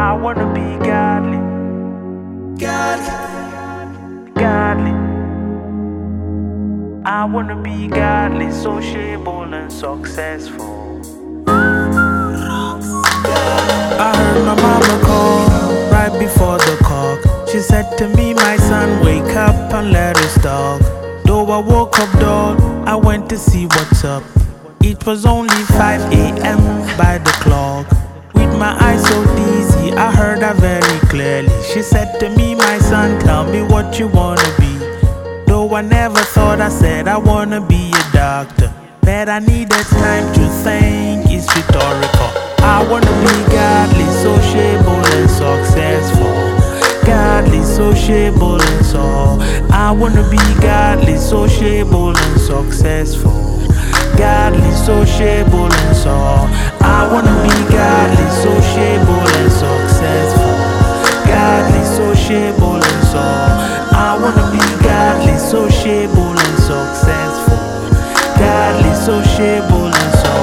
I wanna be godly. Godly. I wanna be godly, sociable and successful. I heard my mama call right before the cock. She said to me, my son, wake up and let us talk. Though I woke up dull, I went to see what's up. It was only 5 a.m. by the clock. With my eyes so dizzy, I heard her very clearly. She said to me, my son, tell me what you wanna be. Though I never thought, I said I wanna be a doctor. But I needed time to think, it's rhetorical. I wanna be godly, sociable and successful. Godly, sociable and so. I wanna be godly, sociable and successful. Godly, sociable and so. I wanna be godly, sociable and successful. Godly, sociable and so. I wanna be godly, sociable and successful. Godly, sociable and so.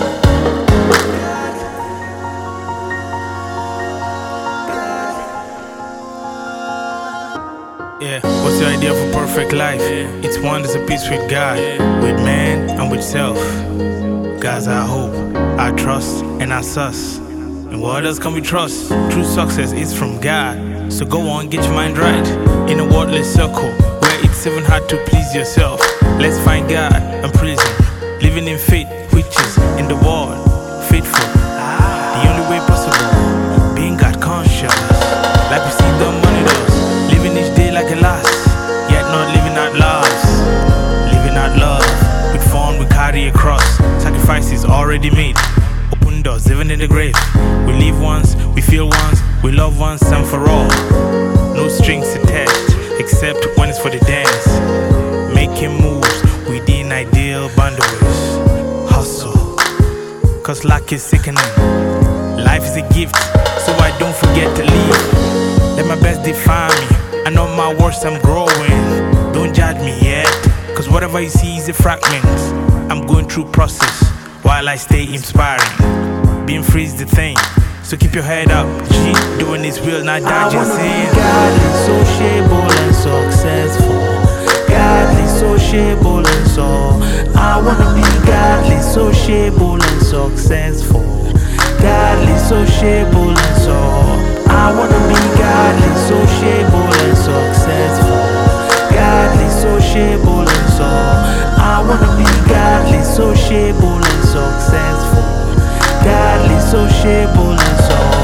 Yeah, what's your idea of a perfect life? It's one that's a peace with God, with man and with self. God's our hope, our trust, and our sus. And what else can we trust? True success is from God. So go on, get your mind right. In a worldless circle, where it's even hard to please yourself. Let's find God and praise Him. Living in faith, which is in the world, faithful. The only way possible, being God conscious. Like we see the money does. Living each day like a last, yet not living out loves. Living out love, with fun we carry a cross. Sacrifices already made, open doors even in the grave. We live once, we feel once, we love once and for all. No strings attached, except when it's for the dance. Making moves within ideal boundaries. Hustle, cause luck is sickening. Life is a gift, so I don't forget to live. Let my best define me. I know my worst, I'm growing. Don't judge me yet, cause whatever you see is a fragment. I'm going through process while I stay inspiring. Being free is the thing, so keep your head up. G, doing His will, not dodging sin. Godly, sociable and successful. Godly, sociable and so. I wanna be godly, sociable and successful. Godly, sociable and so. I wanna be godly, sociable and successful. Godly, sociable and so. I wanna be godly, sociable and successful. Godly, sociable and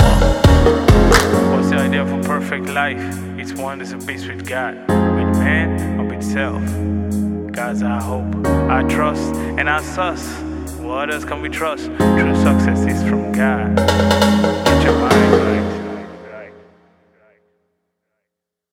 so. What's the idea of a perfect life? It's one that's a peace with God, with man and with self. God's our hope, our trust, and our sus. What else can we trust? True success is from God.